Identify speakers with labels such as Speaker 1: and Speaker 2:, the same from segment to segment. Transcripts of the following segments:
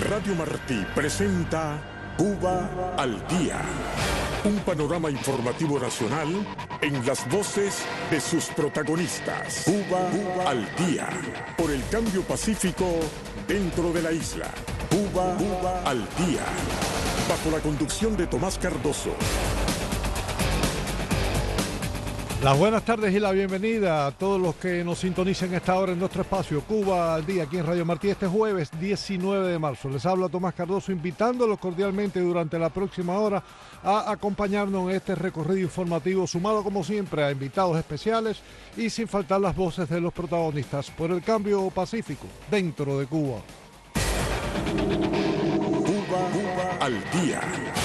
Speaker 1: Radio Martí presenta Cuba al Día. Un panorama informativo nacional en las voces de sus protagonistas. Cuba al Día. Por el cambio pacífico dentro de la isla. Cuba al Día. Bajo la conducción de Tomás Cardoso.
Speaker 2: Las buenas tardes y la bienvenida a todos los que nos sintonicen a esta hora en nuestro espacio Cuba al Día, aquí en Radio Martí, este jueves 19 de marzo. Les habla Tomás Cardoso, invitándolos cordialmente durante la próxima hora a acompañarnos en este recorrido informativo, sumado como siempre a invitados especiales y sin faltar las voces de los protagonistas por el cambio pacífico dentro de Cuba.
Speaker 1: Cuba al Día.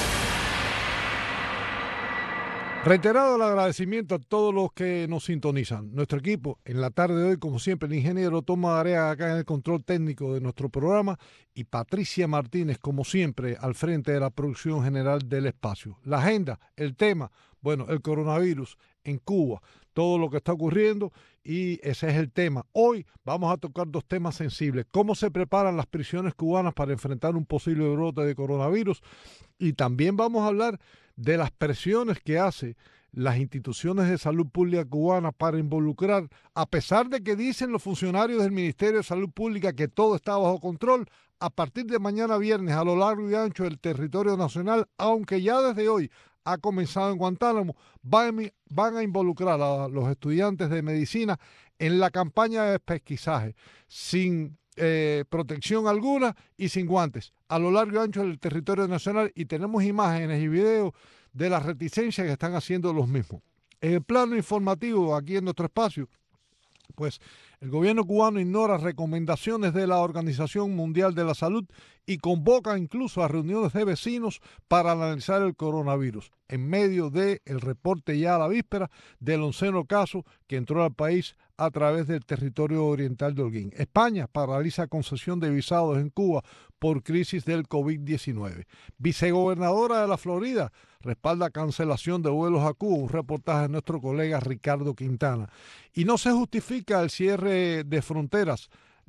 Speaker 2: Reiterado el agradecimiento a todos los que nos sintonizan. Nuestro equipo, en la tarde de hoy, como siempre, el ingeniero Tomás Area acá en el control técnico de nuestro programa y Patricia Martínez, como siempre, al frente de la producción general del espacio. La agenda, el tema, bueno, el coronavirus en Cuba, todo lo que está ocurriendo y ese es el tema. Hoy vamos a tocar dos temas sensibles. Cómo se preparan las prisiones cubanas para enfrentar un posible brote de coronavirus y también vamos a hablar de las presiones que hace las instituciones de salud pública cubana para involucrar, a pesar de que dicen los funcionarios del Ministerio de Salud Pública que todo está bajo control, a partir de mañana viernes a lo largo y ancho del territorio nacional, aunque ya desde hoy ha comenzado en Guantánamo, van a involucrar a los estudiantes de medicina en la campaña de pesquisaje, sin protección alguna y sin guantes, a lo largo y ancho del territorio nacional, y tenemos imágenes y videos de las reticencias que están haciendo los mismos. En el plano informativo, aquí en nuestro espacio, pues el gobierno cubano ignora recomendaciones de la Organización Mundial de la Salud y convoca incluso a reuniones de vecinos para analizar el coronavirus, en medio del reporte ya a la víspera del 11º caso que entró al país a través del territorio oriental de Holguín. España paraliza concesión de visados en Cuba por crisis del COVID-19. Vicegobernadora de la Florida respalda cancelación de vuelos a Cuba, un reportaje de nuestro colega Ricardo Quintana. Y no se justifica el cierre de fronteras,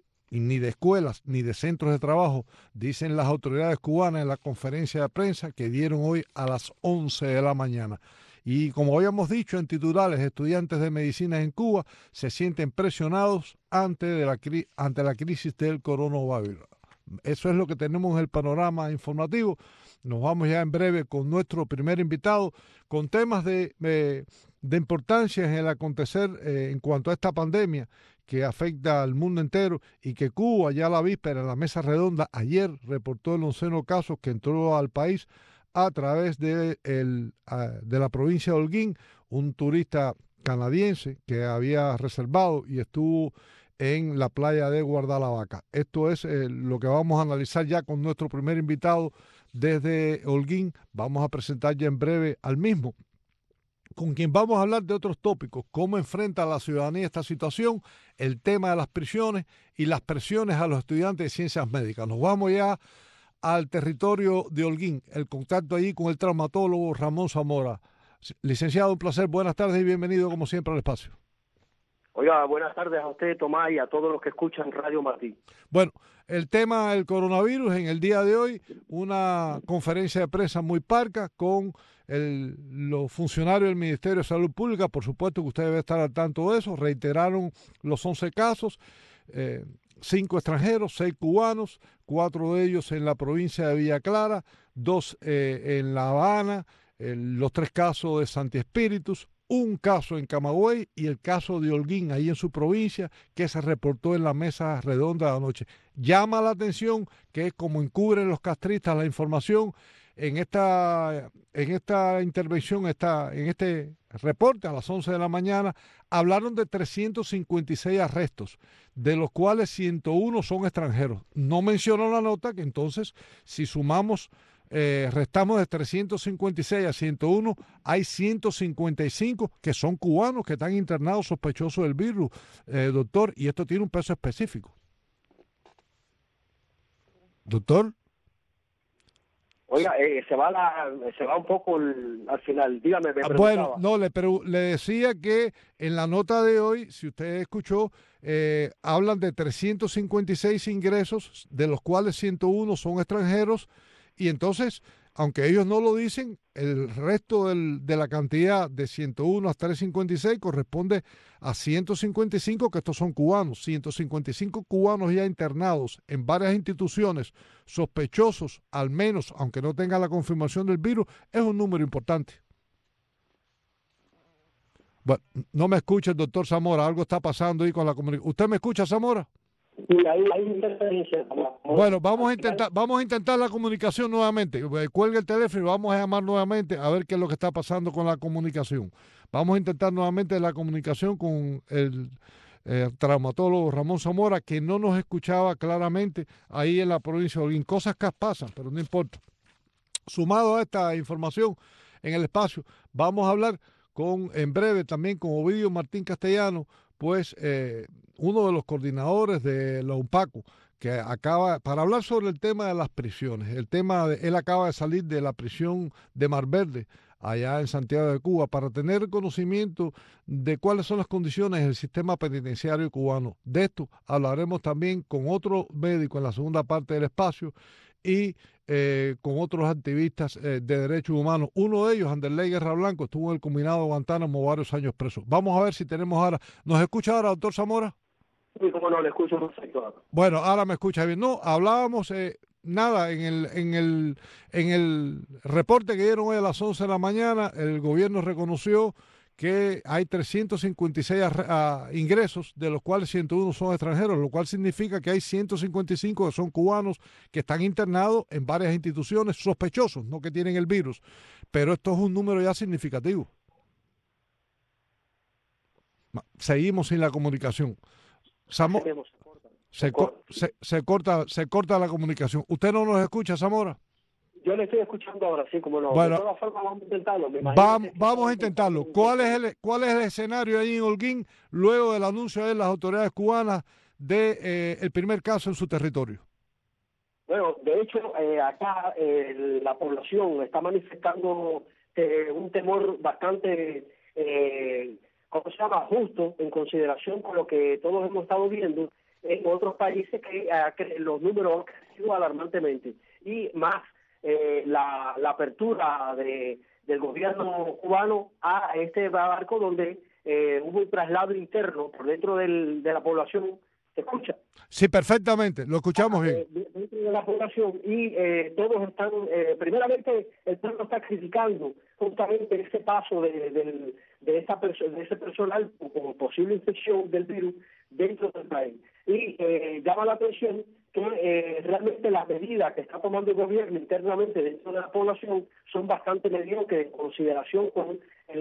Speaker 2: ni de escuelas, ni de centros de trabajo, dicen las autoridades cubanas en la conferencia de prensa que dieron hoy a las 11 de la mañana. Y como habíamos dicho en titulares, estudiantes de medicina en Cuba se sienten presionados ante la crisis del coronavirus. Eso es lo que tenemos en el panorama informativo. Nos vamos ya en breve con nuestro primer invitado, con temas de importancia en el acontecer en cuanto a esta pandemia que afecta al mundo entero y que Cuba ya a la víspera en la mesa redonda ayer reportó el 11º caso que entró al país a través de la provincia de Holguín, un turista canadiense que había reservado y estuvo en la playa de Guardalavaca. Esto es lo que vamos a analizar ya con nuestro primer invitado desde Holguín. Vamos a presentar ya en breve al mismo, con quien vamos a hablar de otros tópicos, cómo enfrenta la ciudadanía esta situación, el tema de las prisiones y las presiones a los estudiantes de ciencias médicas. Nos vamos ya al territorio de Holguín, el contacto allí con el traumatólogo Ramón Zamora. Licenciado, un placer, buenas tardes y bienvenido como siempre al espacio.
Speaker 3: Oiga, buenas tardes a usted, Tomás, y a todos los que escuchan Radio Martí.
Speaker 2: Bueno, el tema del coronavirus en el día de hoy, una conferencia de prensa muy parca con los funcionarios del Ministerio de Salud Pública, por supuesto que usted debe estar al tanto de eso, reiteraron los 11 casos, 5 extranjeros, 6 cubanos, 4 de ellos en la provincia de Villa Clara, 2 en La Habana, los 3 casos de Santi Espíritus, un caso en Camagüey y el caso de Holguín, ahí en su provincia, que se reportó en la mesa redonda de anoche. Llama la atención que es como encubren los castristas la información en esta intervención, en este reporte a las 11 de la mañana, hablaron de 356 arrestos, de los cuales 101 son extranjeros. No mencionó la nota que entonces, si sumamos restamos de 356 a 101, hay 155 que son cubanos que están internados sospechosos del virus, doctor, y esto tiene un peso específico. Doctor.
Speaker 3: Oiga, se va un poco al final. Dígame, me
Speaker 2: Bueno,
Speaker 3: preguntaba.
Speaker 2: pero le decía que en la nota de hoy, si usted escuchó, hablan de 356 ingresos, de los cuales 101 son extranjeros, y entonces, aunque ellos no lo dicen, el resto de la cantidad de 101 a 356 corresponde a 155, que estos son cubanos, 155 cubanos ya internados en varias instituciones, sospechosos, al menos, aunque no tengan la confirmación del virus, es un número importante. Bueno, no me escucha el doctor Zamora, algo está pasando ahí con la comunicación. ¿Usted me escucha, Zamora?
Speaker 3: Y hay interferencia.
Speaker 2: Bueno, vamos a intentar la comunicación nuevamente. Cuelgue el teléfono y vamos a llamar nuevamente a ver qué es lo que está pasando con la comunicación. Vamos a intentar nuevamente la comunicación con el traumatólogo Ramón Zamora, que no nos escuchaba claramente ahí en la provincia de Holguín. Cosas que pasan, pero no importa. Sumado a esta información en el espacio, vamos a hablar en breve también con Ovidio Martín Castellano, pues uno de los coordinadores de la UNPACO, que para hablar sobre el tema de las prisiones. Él acaba de salir de la prisión de Mar Verde, allá en Santiago de Cuba, para tener conocimiento de cuáles son las condiciones del sistema penitenciario cubano. De esto hablaremos también con otro médico en la segunda parte del espacio y con otros activistas de derechos humanos. Uno de ellos, Anderley Guerra Blanco, estuvo en el combinado de Guantánamo varios años preso. Vamos a ver si tenemos ahora. ¿Nos escucha ahora, doctor Zamora?
Speaker 3: Sí, como no, le escucho perfecto.
Speaker 2: Bueno, ahora me escucha bien. No, hablábamos nada en el reporte que dieron hoy a las 11 de la mañana. El gobierno reconoció que hay 356 ingresos, de los cuales 101 son extranjeros, lo cual significa que hay 155 que son cubanos que están internados en varias instituciones sospechosos, no que tienen el virus. Pero esto es un número ya significativo. Seguimos sin la comunicación. Se corta la comunicación. ¿Usted no nos escucha, Zamora?
Speaker 3: Yo le estoy escuchando ahora, sí, como no.
Speaker 2: Bueno,
Speaker 3: de todas formas, vamos a intentarlo.
Speaker 2: Vamos a intentarlo. ¿Cuál es el escenario ahí en Holguín luego del anuncio de las autoridades cubanas de el primer caso en su territorio?
Speaker 3: Bueno, de hecho, acá la población está manifestando un temor bastante, ¿cómo se llama?, justo en consideración con lo que todos hemos estado viendo en otros países que los números han crecido alarmantemente. Y más la apertura del gobierno cubano a este barco donde hubo un traslado interno por dentro de la población. ¿Se escucha?
Speaker 2: Sí, perfectamente, lo escuchamos bien.
Speaker 3: Dentro de la población y todos están, primeramente el pueblo está criticando justamente ese paso de ese personal con posible infección del virus dentro del país. Y llama la atención que realmente las medidas que está tomando el gobierno internamente dentro de la población son bastante mediocres en consideración con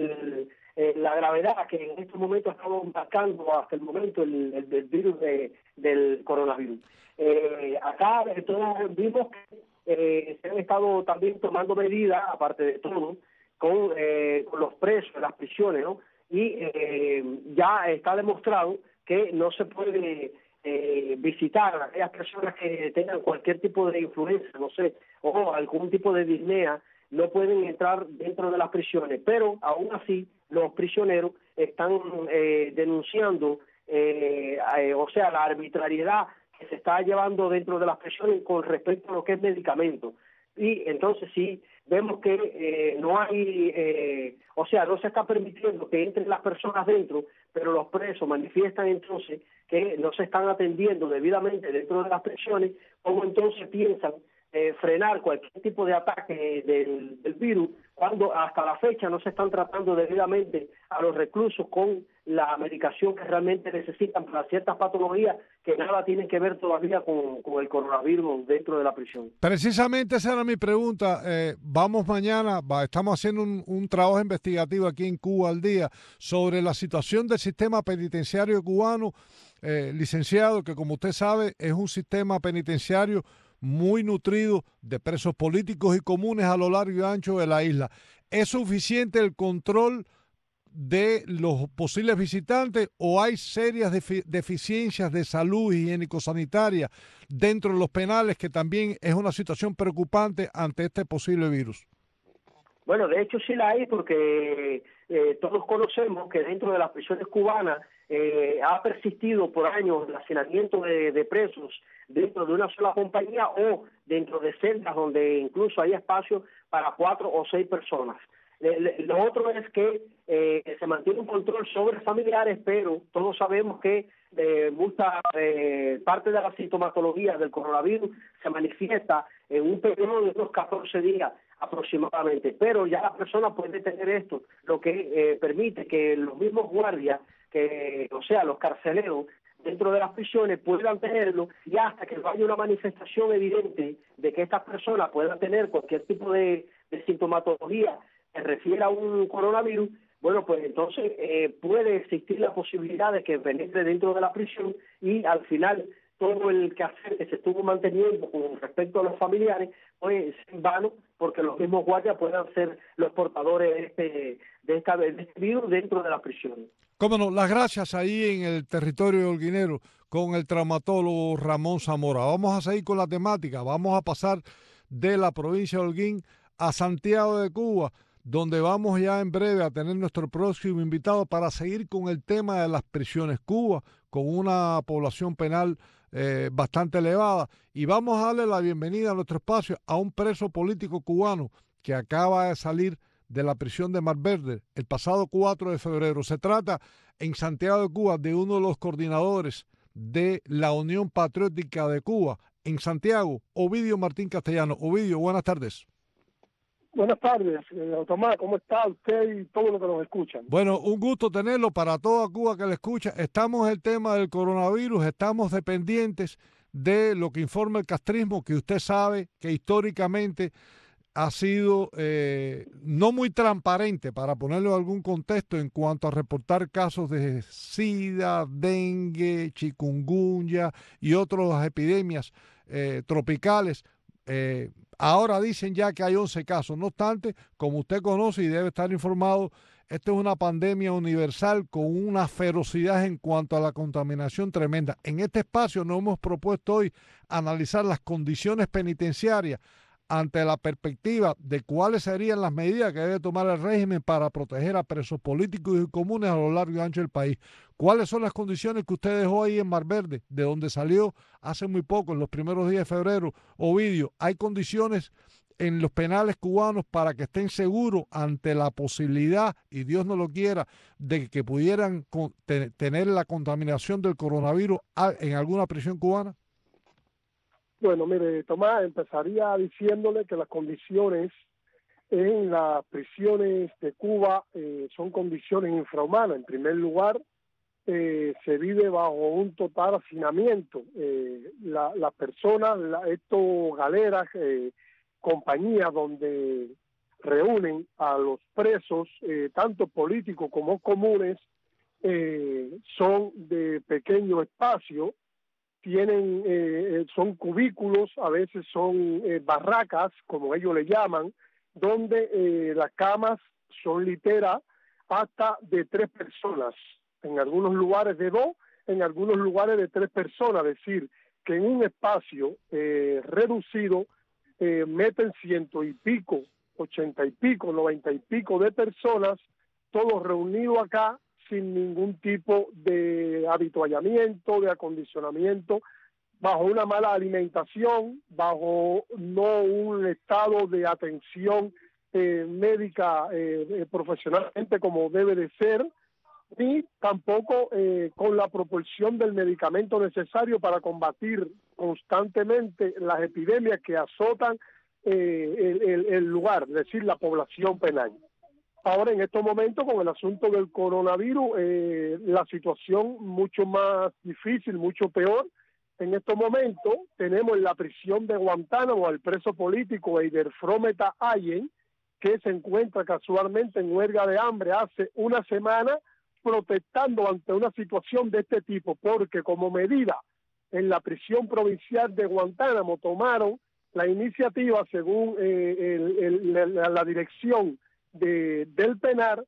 Speaker 3: la gravedad que en estos momentos estamos marcando hasta el momento el virus del coronavirus. Acá todos vimos que se han estado también tomando medidas, aparte de todo, con los presos en las prisiones, ¿no? Y ya está demostrado que no se puede visitar a aquellas personas que tengan cualquier tipo de influencia, no sé, o algún tipo de disnea, no pueden entrar dentro de las prisiones, pero aún así los prisioneros están denunciando, o sea, la arbitrariedad que se está llevando dentro de las prisiones con respecto a lo que es medicamento. Y entonces sí vemos que no hay, o sea, no se está permitiendo que entren las personas dentro, pero los presos manifiestan entonces que no se están atendiendo debidamente dentro de las prisiones, como entonces piensan frenar cualquier tipo de ataque del virus, cuando hasta la fecha no se están tratando debidamente a los reclusos con la medicación que realmente necesitan para ciertas patologías que nada tienen que ver todavía con el coronavirus dentro de la prisión.
Speaker 2: Precisamente esa era mi pregunta. Vamos mañana, estamos haciendo un trabajo investigativo aquí en Cuba al Día sobre la situación del sistema penitenciario cubano, licenciado, que como usted sabe es un sistema penitenciario muy nutrido de presos políticos y comunes a lo largo y ancho de la isla. ¿Es suficiente el control de los posibles visitantes o hay serias deficiencias de salud higiénico-sanitaria dentro de los penales, que también es una situación preocupante ante este posible virus?
Speaker 3: Bueno, de hecho sí la hay, porque todos conocemos que dentro de las prisiones cubanas ha persistido por años el hacinamiento de presos dentro de una sola compañía o dentro de celdas donde incluso hay espacio para 4 o 6 personas. Lo otro es que se mantiene un control sobre familiares, pero todos sabemos que mucha parte de la sintomatología del coronavirus se manifiesta en un periodo de unos 14 días aproximadamente, pero ya la persona puede tener esto, lo que permite que los mismos guardias, o sea, los carceleros dentro de las prisiones puedan tenerlo, y hasta que no haya una manifestación evidente de que estas personas puedan tener cualquier tipo de sintomatología que refiere a un coronavirus, bueno, pues entonces puede existir la posibilidad de que penetre dentro de la prisión, y al final todo el quehacer que se estuvo manteniendo con respecto a los familiares pues es en vano, porque los mismos guardias puedan ser los portadores de este virus dentro de la prisión.
Speaker 2: Cómo no, las gracias ahí en el territorio de Holguinero con el traumatólogo Ramón Zamora. Vamos a seguir con la temática, vamos a pasar de la provincia de Holguín a Santiago de Cuba, donde vamos ya en breve a tener nuestro próximo invitado para seguir con el tema de las prisiones. Cuba, con una población penal bastante elevada, y vamos a darle la bienvenida a nuestro espacio a un preso político cubano que acaba de salir de la prisión de Mar Verde el pasado 4 de febrero. Se trata en Santiago de Cuba de uno de los coordinadores de la Unión Patriótica de Cuba en Santiago, Ovidio Martín Castellano. Ovidio, buenas tardes.
Speaker 4: Buenas tardes, Tomás, ¿cómo está usted y todos los que nos escuchan?
Speaker 2: Bueno, un gusto tenerlo para toda Cuba que le escucha. Estamos en el tema del coronavirus, estamos dependientes de lo que informa el castrismo, que usted sabe que históricamente ha sido no muy transparente, para ponerlo en algún contexto, en cuanto a reportar casos de SIDA, dengue, chikungunya y otras epidemias tropicales. Ahora dicen ya que hay 11 casos. No obstante, como usted conoce y debe estar informado, esta es una pandemia universal con una ferocidad en cuanto a la contaminación tremenda. En este espacio nos hemos propuesto hoy analizar las condiciones penitenciarias ante la perspectiva de cuáles serían las medidas que debe tomar el régimen para proteger a presos políticos y comunes a lo largo y ancho del país. ¿Cuáles son las condiciones que usted dejó ahí en Mar Verde, de donde salió hace muy poco, en los primeros días de febrero? Ovidio, ¿hay condiciones en los penales cubanos para que estén seguros ante la posibilidad, y Dios no lo quiera, de que pudieran tener la contaminación del coronavirus en alguna prisión cubana?
Speaker 4: Bueno, mire, Tomás, empezaría diciéndole que las condiciones en las prisiones de Cuba son condiciones infrahumanas. En primer lugar, se vive bajo un total hacinamiento. Las personas, estos galeras, compañías donde reúnen a los presos, tanto políticos como comunes, son de pequeño espacio, son cubículos, a veces son barracas, como ellos le llaman, donde las camas son literas hasta de 3 personas, en algunos lugares de 2, en algunos lugares de 3 personas, es decir, que en un espacio reducido meten 100 y pico, 80 y pico, 90 y pico de personas, todos reunidos acá, sin ningún tipo de habituallamiento, de acondicionamiento, bajo una mala alimentación, bajo no un estado de atención médica profesionalmente como debe de ser, ni tampoco con la proporción del medicamento necesario para combatir constantemente las epidemias que azotan el lugar, es decir, la población penal. Ahora, en estos momentos, con el asunto del coronavirus, la situación mucho más difícil, mucho peor. En estos momentos tenemos en la prisión de Guantánamo al preso político Eider Frometa Allen, que se encuentra casualmente en huelga de hambre hace una semana, protestando ante una situación de este tipo, porque como medida en la prisión provincial de Guantánamo tomaron la iniciativa, según la dirección del penal,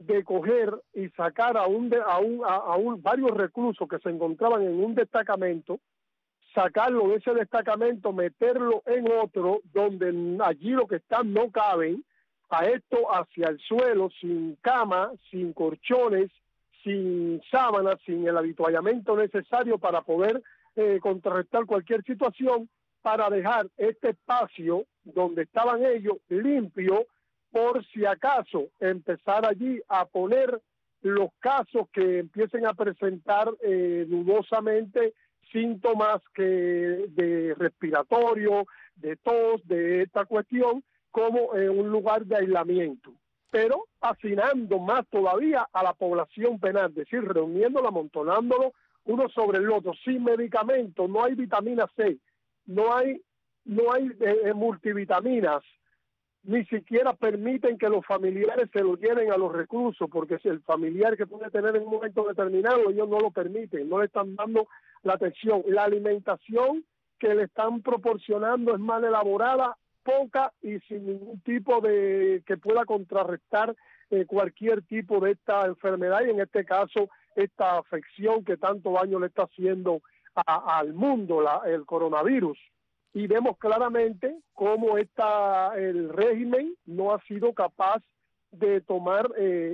Speaker 4: de coger y sacar a varios reclusos que se encontraban en un destacamento, sacarlo de ese destacamento, meterlo en otro donde allí lo que están no caben, a esto hacia el suelo, sin cama, sin colchones, sin sábanas, sin el habituallamiento necesario para poder contrarrestar cualquier situación, para dejar este espacio donde estaban ellos limpio, por si acaso empezar allí a poner los casos que empiecen a presentar dudosamente síntomas de respiratorio, de tos, de esta cuestión, como un lugar de aislamiento, pero hacinando más todavía a la población penal, es decir, reuniéndola, amontonándolo uno sobre el otro, sin medicamentos, no hay vitamina C, no hay multivitaminas, ni siquiera permiten que los familiares se lo lleven a los reclusos, porque si el familiar que puede tener en un momento determinado, ellos no lo permiten, no le están dando la atención. La alimentación que le están proporcionando es mal elaborada, poca y sin ningún tipo de que pueda contrarrestar cualquier tipo de esta enfermedad, y en este caso esta afección que tanto daño le está haciendo al mundo, el coronavirus. Y vemos claramente cómo el régimen no ha sido capaz de tomar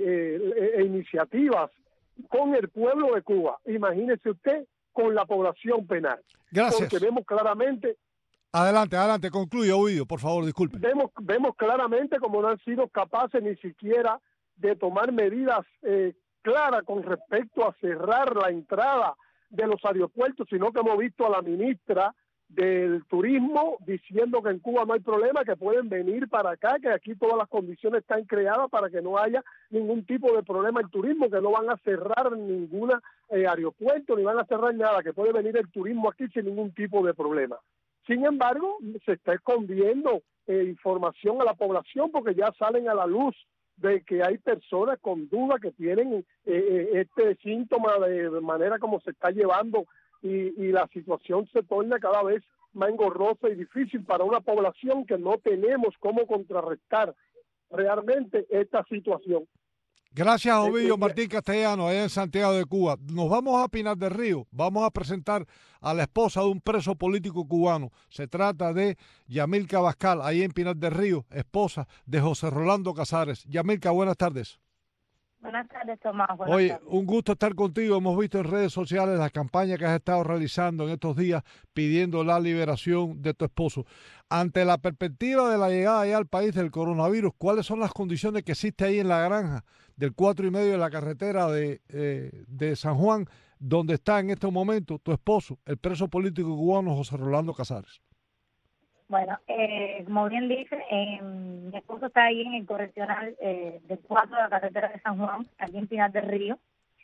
Speaker 4: iniciativas con el pueblo de Cuba. Imagínese usted con la población penal.
Speaker 2: Gracias.
Speaker 4: Porque vemos claramente...
Speaker 2: Adelante, concluye, Ovidio, por favor, disculpe.
Speaker 4: Vemos claramente cómo no han sido capaces ni siquiera de tomar medidas claras con respecto a cerrar la entrada de los aeropuertos, sino que hemos visto a la ministra del turismo diciendo que en Cuba no hay problema, que pueden venir para acá, que aquí todas las condiciones están creadas para que no haya ningún tipo de problema en turismo, que no van a cerrar ningún aeropuerto, ni van a cerrar nada, que puede venir el turismo aquí sin ningún tipo de problema. Sin embargo, se está escondiendo información a la población, porque ya salen a la luz de que hay personas con duda que tienen este síntoma de manera como se está llevando, y la situación se torna cada vez más engorrosa y difícil para una población que no tenemos cómo contrarrestar realmente esta situación.
Speaker 2: Gracias, Ovidio Martín Castellano, allá en Santiago de Cuba. Nos vamos a Pinar del Río. Vamos a presentar a la esposa de un preso político cubano. Se trata de Yamilca Abascal, ahí en Pinar del Río, esposa de José Rolando Casares. Yamilca, buenas tardes.
Speaker 5: Buenas tardes, Tomás.
Speaker 2: Oye, un gusto estar contigo. Hemos visto en redes sociales la campaña que has estado realizando en estos días pidiendo la liberación de tu esposo. Ante la perspectiva de la llegada ya al país del coronavirus, ¿cuáles son las condiciones que existe ahí en la granja del 4,5 de la carretera de San Juan, donde está en este momento tu esposo, el preso político cubano José Rolando Casares?
Speaker 5: Bueno, como bien dice, mi esposo está ahí en el correccional del 4 de la carretera de San Juan, aquí en Pinar del Río,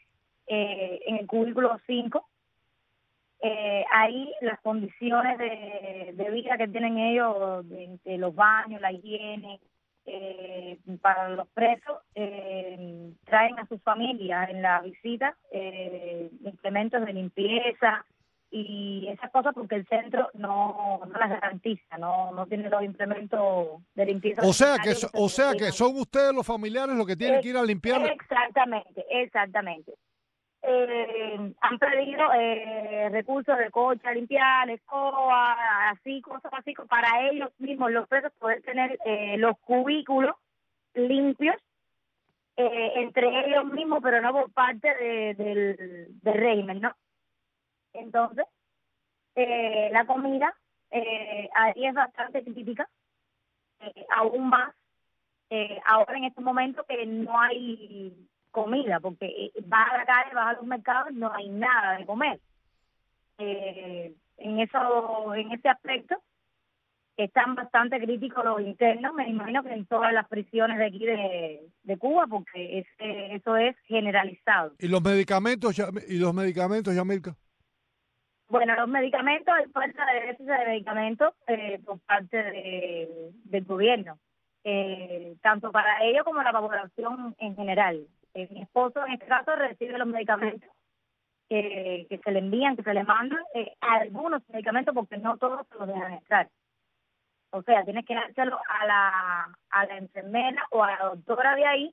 Speaker 5: en el cubículo 5. Ahí las condiciones de vida que tienen ellos, de los baños, la higiene, para los presos, traen a sus familias en la visita implementos de limpieza y esas cosas, porque el centro no las garantiza, no tiene los implementos de limpieza.
Speaker 2: O sea que son ustedes los familiares los que tienen que ir a limpiar.
Speaker 5: Exactamente. Han pedido recursos de coche a limpiar, escoba, así, cosas así, para ellos mismos, los presos, poder tener los cubículos limpios entre ellos mismos, pero no por parte del régimen, ¿no? Entonces, la comida ahí es bastante crítica, aún más ahora en estos momentos que no hay comida, porque vas a la calle, vas a los mercados, no hay nada de comer. En ese aspecto están bastante críticos los internos, me imagino que en todas las prisiones de aquí de Cuba, porque eso es generalizado.
Speaker 2: ¿Y los medicamentos, Yamilca?
Speaker 5: Bueno, los medicamentos, hay falta de déficit de medicamentos por parte del gobierno, tanto para ellos como la población en general. Mi esposo en este caso recibe los medicamentos que se le envían, que se le mandan, algunos medicamentos, porque no todos se los dejan entrar. O sea, tienes que dárselo a la enfermera o a la doctora de ahí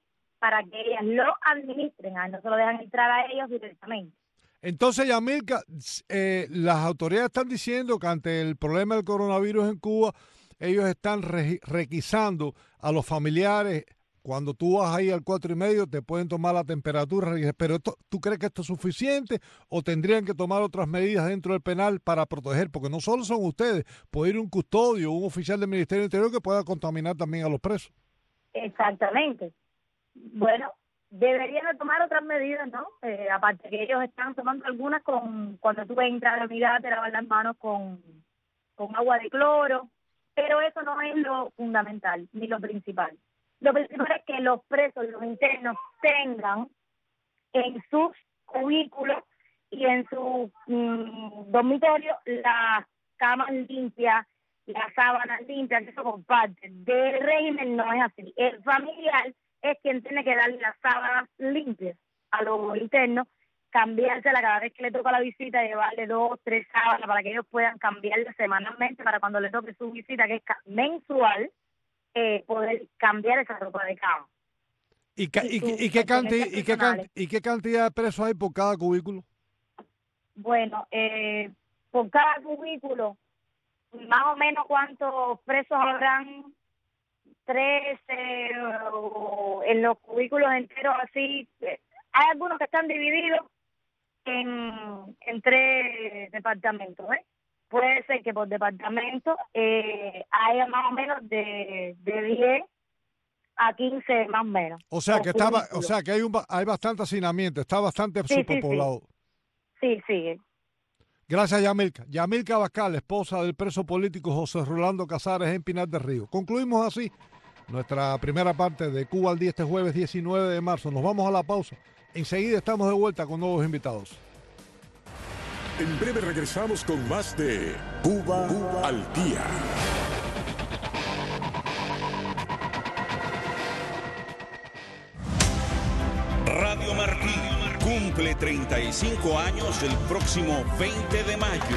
Speaker 5: para que ellas lo administren, no se lo dejan entrar a ellos directamente.
Speaker 2: Entonces, Yamilka, las autoridades están diciendo que ante el problema del coronavirus en Cuba, ellos están requisando a los familiares. Cuando tú vas ahí al 4.5, te pueden tomar la temperatura. Pero ¿tú crees que esto es suficiente o tendrían que tomar otras medidas dentro del penal para proteger? Porque no solo son ustedes, puede ir un custodio, un oficial del Ministerio del Interior que pueda contaminar también a los presos.
Speaker 5: Exactamente. Bueno, deberían de tomar otras medidas, ¿no? Aparte que ellos están tomando algunas cuando tú entras a la unidad, te lavas las manos con agua de cloro, pero eso no es lo fundamental ni lo principal. Lo principal es que los presos, los internos, tengan en sus cubículos y en su dormitorio las camas limpias, las sábanas limpias, que eso comparte. Del régimen no es así. El familiar es quien tiene que darle las sábanas limpias a los internos, cambiársela cada vez que le toca la visita, llevarle 2, 3 sábanas para que ellos puedan cambiarla semanalmente para cuando le toque su visita, que es mensual, poder cambiar esa ropa de cama.
Speaker 2: ¿Y qué cantidad de presos hay por cada cubículo?
Speaker 5: Bueno, por cada cubículo, más o menos cuántos presos habrán, 13, en los cubículos enteros así. Hay algunos que están divididos en 3 departamentos, Puede ser que por departamento haya más o menos de 10 a 15 más o menos.
Speaker 2: O sea que hay bastante hacinamiento, está bastante superpoblado.
Speaker 5: Sí.
Speaker 2: Gracias, Yamilka. Yamilka Abascal, esposa del preso político José Rolando Casares en Pinar del Río. Concluimos así nuestra primera parte de Cuba al Día este jueves 19 de marzo. Nos vamos a la pausa. Enseguida estamos de vuelta con nuevos invitados.
Speaker 1: En breve regresamos con más de Cuba al Día.
Speaker 6: Radio Martí cumple 35 años el próximo 20 de mayo.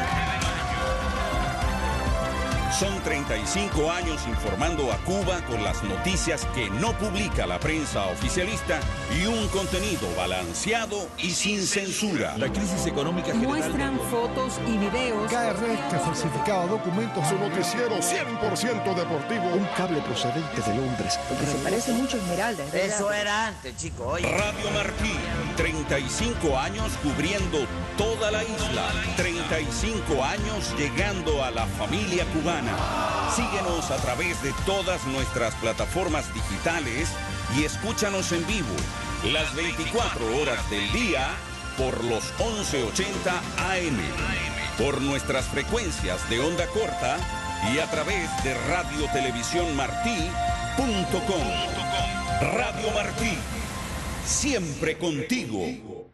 Speaker 6: Son 35 años informando a Cuba con las noticias que no publica la prensa oficialista y un contenido balanceado y sin censura.
Speaker 7: La crisis económica general...
Speaker 8: Muestran fotos y videos.
Speaker 2: KRS que falsificaba documentos.
Speaker 1: Su noticiero 100% deportivo.
Speaker 9: Un cable procedente de Londres.
Speaker 8: Porque se parece mucho a Esmeralda.
Speaker 10: Eso era antes, chico. Oye.
Speaker 6: Radio Martí, 35 años cubriendo toda la isla. 35 años llegando a la familia cubana. Síguenos a través de todas nuestras plataformas digitales y escúchanos en vivo las 24 horas del día por los 1180 AM, por nuestras frecuencias de onda corta y a través de radiotelevisiónmartí.com. Radio Martí, siempre contigo.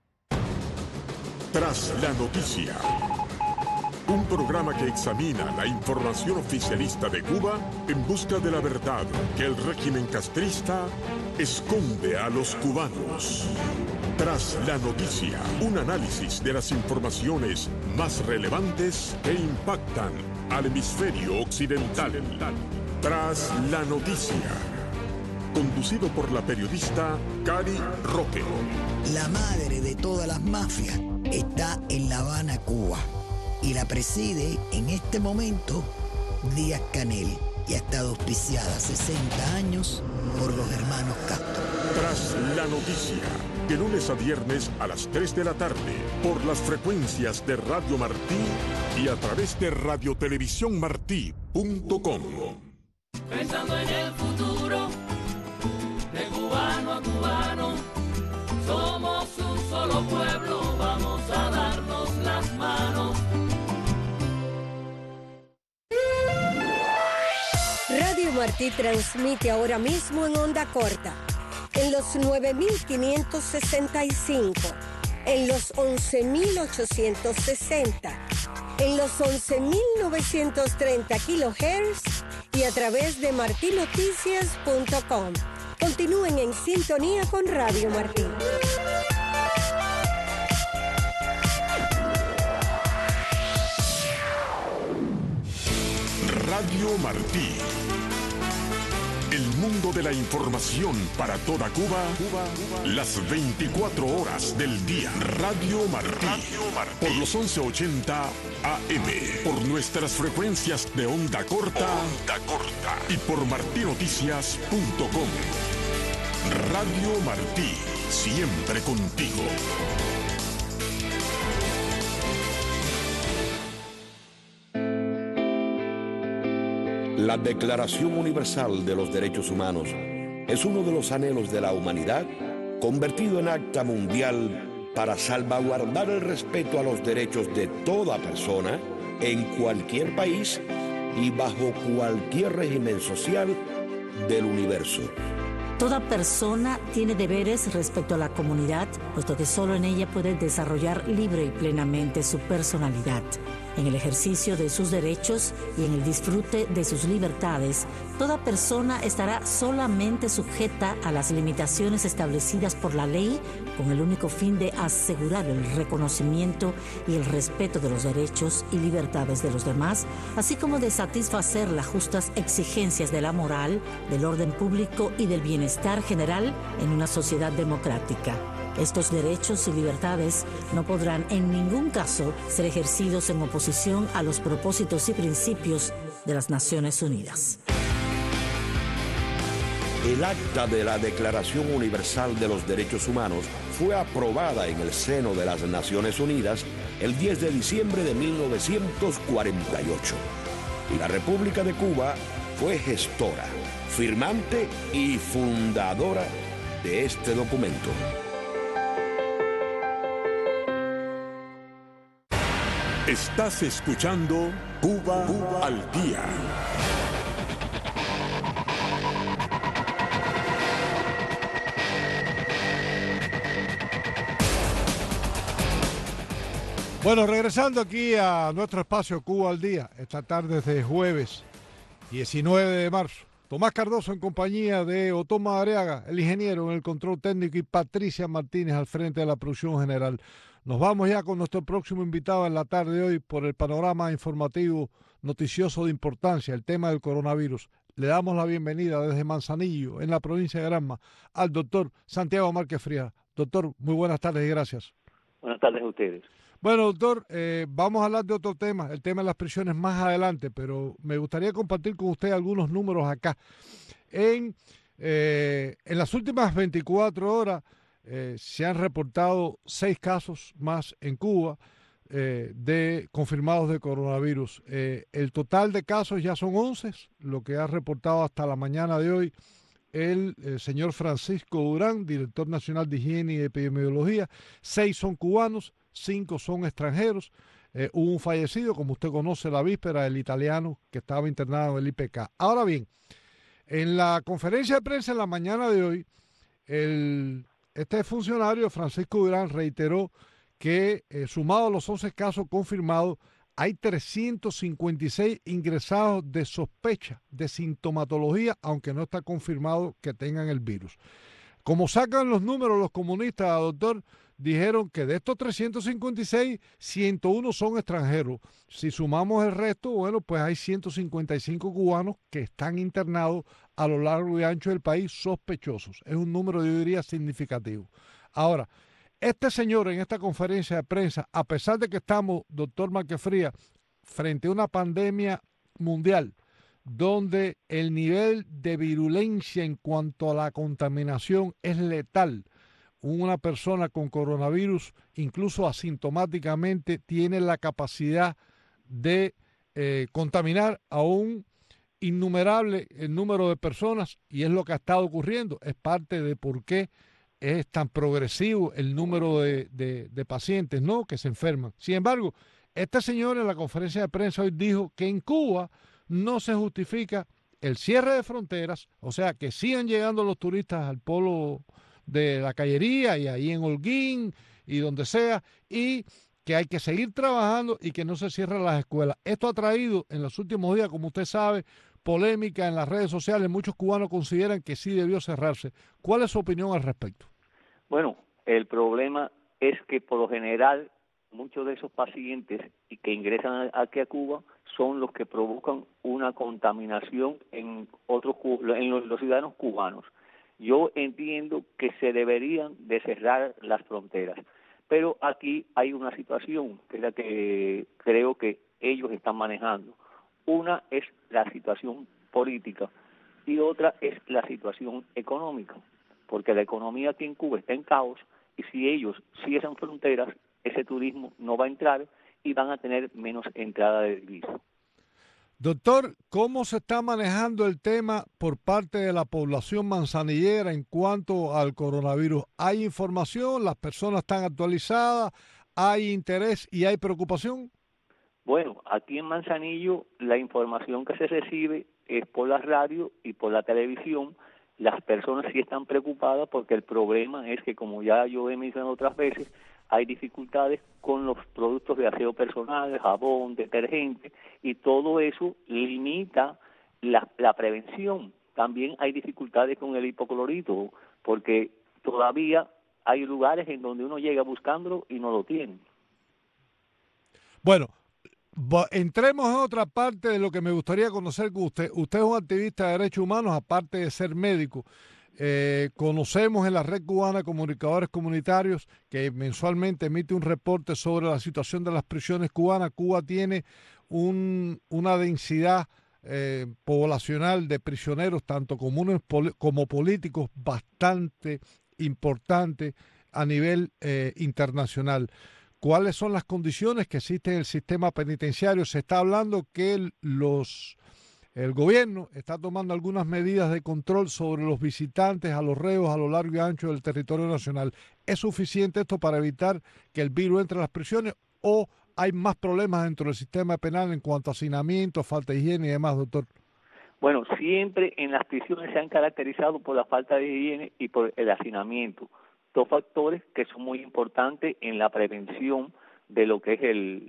Speaker 1: Tras la noticia. Un programa que examina la información oficialista de Cuba en busca de la verdad que el régimen castrista esconde a los cubanos. Tras la noticia, un análisis de las informaciones más relevantes que impactan al hemisferio occidental. Tras la noticia, conducido por la periodista Cari Roque.
Speaker 11: La madre de todas las mafias está en La Habana, Cuba. Y la preside en este momento Díaz-Canel y ha estado auspiciada 60 años por los hermanos Castro.
Speaker 1: Tras la noticia, de lunes a viernes a las 3 de la tarde, por las frecuencias de Radio Martí y a través de radiotelevisiónmartí.com.
Speaker 12: Pensando en el futuro, de cubano a cubano, somos un solo pueblo, vamos a darnos las manos.
Speaker 13: Radio Martí transmite ahora mismo en onda corta, en los 9.565, en los 11.860, en los 11.930 kHz y a través de martinoticias.com. Continúen en sintonía con Radio Martí.
Speaker 1: Radio Martí, El mundo de la información para toda Cuba, las 24 horas del día. Radio Martí, por los 1180 AM, por nuestras frecuencias de onda corta, y por martinoticias.com. Radio Martí, siempre contigo.
Speaker 7: La Declaración Universal de los Derechos Humanos es uno de los anhelos de la humanidad convertido en acta mundial para salvaguardar el respeto a los derechos de toda persona en cualquier país y bajo cualquier régimen social del universo.
Speaker 14: Toda persona tiene deberes respecto a la comunidad, puesto que solo en ella puede desarrollar libre y plenamente su personalidad. En el ejercicio de sus derechos y en el disfrute de sus libertades, toda persona estará solamente sujeta a las limitaciones establecidas por la ley con el único fin de asegurar el reconocimiento y el respeto de los derechos y libertades de los demás, así como de satisfacer las justas exigencias de la moral, del orden público y del bienestar general en una sociedad democrática. Estos derechos y libertades no podrán en ningún caso ser ejercidos en oposición a los propósitos y principios de las Naciones Unidas.
Speaker 7: El acta de la Declaración Universal de los Derechos Humanos fue aprobada en el seno de las Naciones Unidas el 10 de diciembre de 1948. Y la República de Cuba fue gestora, firmante y fundadora de este documento.
Speaker 1: Estás escuchando Cuba al Día.
Speaker 2: Bueno, regresando aquí a nuestro espacio Cuba al Día, esta tarde de jueves 19 de marzo. Tomás Cardoso en compañía de Otón Madariaga, el ingeniero en el control técnico, y Patricia Martínez al frente de la producción general. Nos vamos ya con nuestro próximo invitado en la tarde de hoy por el panorama informativo noticioso de importancia, el tema del coronavirus. Le damos la bienvenida desde Manzanillo, en la provincia de Granma, al doctor Santiago Márquez Frías. Doctor, muy buenas tardes y gracias.
Speaker 15: Buenas tardes a ustedes.
Speaker 2: Bueno, doctor, vamos a hablar de otro tema, el tema de las prisiones más adelante, pero me gustaría compartir con usted algunos números acá. En las últimas 24 horas se han reportado 6 casos más en Cuba de confirmados de coronavirus. El total de casos ya son 11, lo que ha reportado hasta la mañana de hoy el señor Francisco Durán, director nacional de higiene y epidemiología. 6 son cubanos, 5 son extranjeros. Hubo un fallecido, como usted conoce, la víspera, el italiano que estaba internado en el IPK. Ahora bien, en la conferencia de prensa en la mañana de hoy, este funcionario, Francisco Durán, reiteró que sumado a los 11 casos confirmados, hay 356 ingresados de sospecha de sintomatología, aunque no está confirmado que tengan el virus. Como sacan los números los comunistas, doctor, dijeron que de estos 356, 101 son extranjeros. Si sumamos el resto, bueno, pues hay 155 cubanos que están internados a lo largo y ancho del país sospechosos. Es un número, yo diría, significativo. Ahora, este señor en esta conferencia de prensa, a pesar de que estamos, doctor Márquez Frías, frente a una pandemia mundial, donde el nivel de virulencia en cuanto a la contaminación es letal, una persona con coronavirus, incluso asintomáticamente, tiene la capacidad de contaminar a un innumerable número de personas, y es lo que ha estado ocurriendo. Es parte de por qué es tan progresivo el número de pacientes, ¿no?, que se enferman. Sin embargo, este señor en la conferencia de prensa hoy dijo que en Cuba no se justifica el cierre de fronteras, o sea, que sigan llegando los turistas al polo de la Cayería y ahí en Holguín y donde sea, y que hay que seguir trabajando y que no se cierren las escuelas. Esto ha traído en los últimos días, como usted sabe, polémica en las redes sociales. Muchos cubanos consideran que sí debió cerrarse. ¿Cuál es su opinión al respecto?
Speaker 15: Bueno, el problema es que por lo general muchos de esos pacientes que ingresan aquí a Cuba son los que provocan una contaminación en los ciudadanos cubanos. Yo entiendo que se deberían de cerrar las fronteras, pero aquí hay una situación que es la que creo que ellos están manejando. Una es la situación política y otra es la situación económica, porque la economía aquí en Cuba está en caos y si ellos cierran fronteras, ese turismo no va a entrar y van a tener menos entrada de divisas.
Speaker 2: Doctor, ¿cómo se está manejando el tema por parte de la población manzanillera en cuanto al coronavirus? ¿Hay información? ¿Las personas están actualizadas? ¿Hay interés y hay preocupación?
Speaker 15: Bueno, aquí en Manzanillo la información que se recibe es por la radio y por la televisión. Las personas sí están preocupadas porque el problema es que, como ya yo he mencionado otras veces, hay dificultades con los productos de aseo personal, jabón, detergente, y todo eso limita la prevención. También hay dificultades con el hipoclorito, porque todavía hay lugares en donde uno llega buscándolo y no lo tiene.
Speaker 2: Bueno, entremos en otra parte de lo que me gustaría conocer con usted. Usted es un activista de derechos humanos, aparte de ser médico. Conocemos en la Red Cubana de Comunicadores Comunitarios que mensualmente emite un reporte sobre la situación de las prisiones cubanas. Cuba tiene una densidad poblacional de prisioneros, tanto comunes como políticos, bastante importante a nivel internacional. ¿Cuáles son las condiciones que existen en el sistema penitenciario? Se está hablando que el gobierno está tomando algunas medidas de control sobre los visitantes a los reos a lo largo y ancho del territorio nacional. ¿Es suficiente esto para evitar que el virus entre a las prisiones o hay más problemas dentro del sistema penal en cuanto a hacinamiento, falta de higiene y demás, doctor?
Speaker 15: Bueno, siempre en las prisiones se han caracterizado por la falta de higiene y por el hacinamiento. Dos factores que son muy importantes en la prevención de lo que es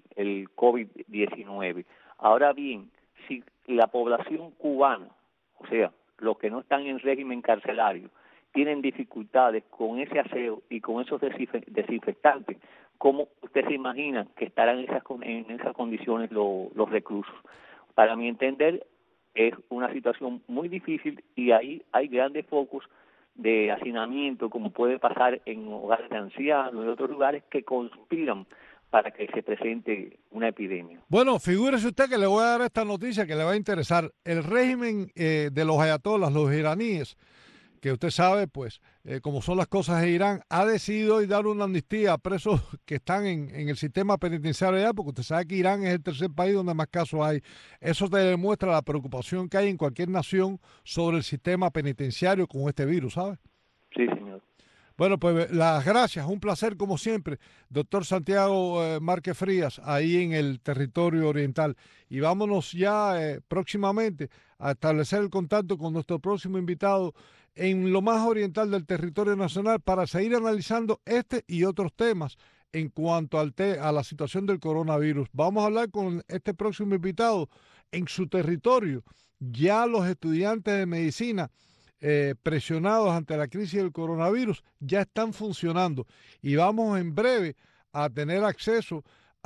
Speaker 15: el COVID-19. Ahora bien, si la población cubana, o sea, los que no están en régimen carcelario, tienen dificultades con ese aseo y con esos desinfectantes, ¿cómo usted se imagina que estarán en esas condiciones los reclusos? Para mi entender, es una situación muy difícil y ahí hay grandes focos de hacinamiento, como puede pasar en hogares de ancianos y otros lugares que conspiran para que se presente una epidemia.
Speaker 2: Bueno, figúrese usted que le voy a dar esta noticia que le va a interesar. El régimen de los ayatolás, los iraníes, que usted sabe, pues, como son las cosas en Irán, ha decidido hoy dar una amnistía a presos que están en el sistema penitenciario allá, porque usted sabe que Irán es el tercer país donde más casos hay. Eso te demuestra la preocupación que hay en cualquier nación sobre el sistema penitenciario con este virus, ¿sabe?
Speaker 15: Sí, señor.
Speaker 2: Bueno, pues las gracias, un placer como siempre, doctor Santiago Márquez Frías, ahí en el territorio oriental. Y vámonos ya próximamente a establecer el contacto con nuestro próximo invitado en lo más oriental del territorio nacional para seguir analizando este y otros temas en cuanto a la situación del coronavirus. Vamos a hablar con este próximo invitado en su territorio. Ya los estudiantes de medicina presionados ante la crisis del coronavirus ya están funcionando y vamos en breve a tener acceso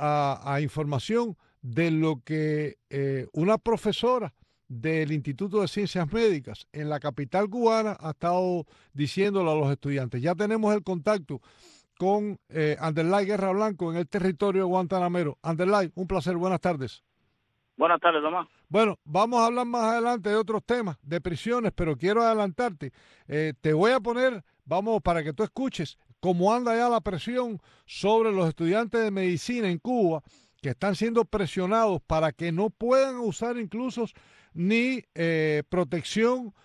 Speaker 2: a información de lo que una profesora del Instituto de Ciencias Médicas en la capital cubana ha estado diciéndole a los estudiantes. Ya tenemos el contacto con Anderlay Guerra Blanco en el territorio guantanamero. Anderlay, un placer, buenas tardes.
Speaker 16: Buenas tardes, Tomás.
Speaker 2: Bueno, vamos a hablar más adelante de otros temas, de prisiones, pero quiero adelantarte. Te voy a poner, vamos, para que tú escuches cómo anda ya la presión sobre los estudiantes de medicina en Cuba, que están siendo presionados para que no puedan usar incluso ni protección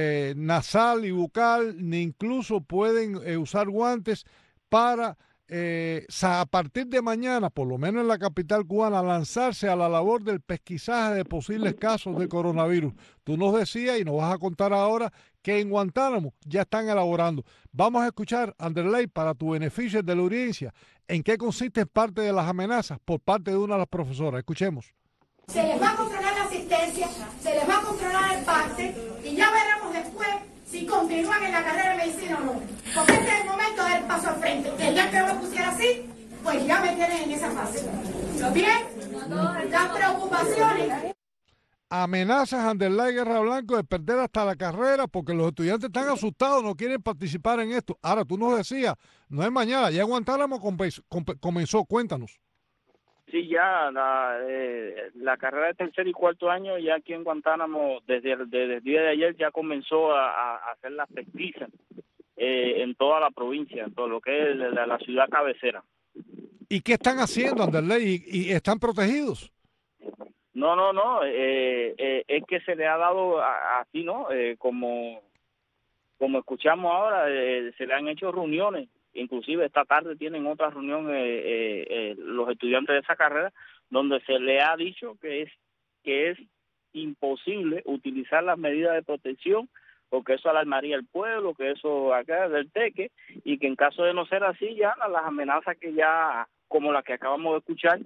Speaker 2: nasal y bucal, ni incluso pueden usar guantes para a partir de mañana, por lo menos en la capital cubana, lanzarse a la labor del pesquisaje de posibles casos de coronavirus. Tú nos decías y nos vas a contar ahora que en Guantánamo ya están elaborando. Vamos a escuchar, Anderlay, para tu beneficio de la audiencia, en qué consiste parte de las amenazas por parte de una de las profesoras. Escuchemos.
Speaker 17: Se les va a controlar la asistencia, se les va a controlar el pase y ya veremos después si continúan en la carrera de medicina o no. Porque este es el momento del paso al frente. El día que yo lo pusiera así, pues ya me tienen en esa fase. Bien, las preocupaciones.
Speaker 2: Amenazas Anderlay Guerra Blanco de perder hasta la carrera porque los estudiantes están asustados, no quieren participar en esto. Ahora, tú nos decías, no es mañana, ya Guantánamo comenzó, cuéntanos.
Speaker 16: Sí, ya la carrera de tercer y cuarto año ya aquí en Guantánamo desde el día de ayer ya comenzó a hacer las pesquisas en toda la provincia, en todo lo que es la ciudad cabecera.
Speaker 2: ¿Y qué están haciendo, Anderlay? ¿Y están protegidos?
Speaker 16: No, es que se le ha dado así, ¿no? Como escuchamos ahora, se le han hecho reuniones, inclusive esta tarde tienen otra reunión los estudiantes de esa carrera, donde se le ha dicho que es imposible utilizar las medidas de protección, porque eso alarmaría al pueblo, que eso acá es del teque, y que en caso de no ser así, ya las amenazas que ya, como las que acabamos de escuchar,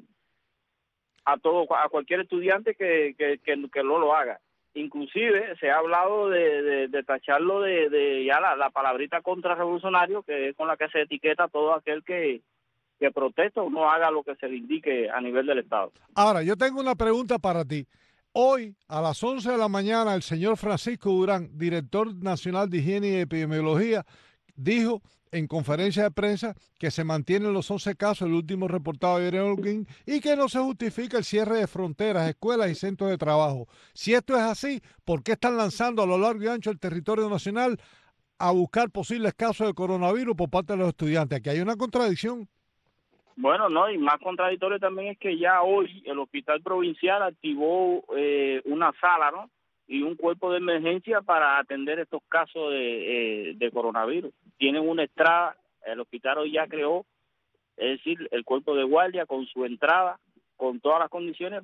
Speaker 16: a cualquier estudiante que no lo haga. Inclusive se ha hablado de tacharlo de ya la palabrita contrarrevolucionario, que es con la que se etiqueta a todo aquel que protesta o no haga lo que se le indique a nivel del Estado.
Speaker 2: Ahora, yo tengo una pregunta para ti. Hoy, a las 11 de la mañana, el señor Francisco Durán, director nacional de Higiene y Epidemiología, dijo en conferencia de prensa que se mantienen los 11 casos, el último reportado ayer en Holguín, y que no se justifica el cierre de fronteras, escuelas y centros de trabajo. Si esto es así, ¿por qué están lanzando a lo largo y ancho del territorio nacional a buscar posibles casos de coronavirus por parte de los estudiantes? Aquí hay una contradicción.
Speaker 16: Bueno, no, y más contradictorio también es que ya hoy el hospital provincial activó una sala, ¿no?, y un cuerpo de emergencia para atender estos casos de coronavirus. Tienen una entrada, el hospital hoy ya creó, es decir, el cuerpo de guardia con su entrada, con todas las condiciones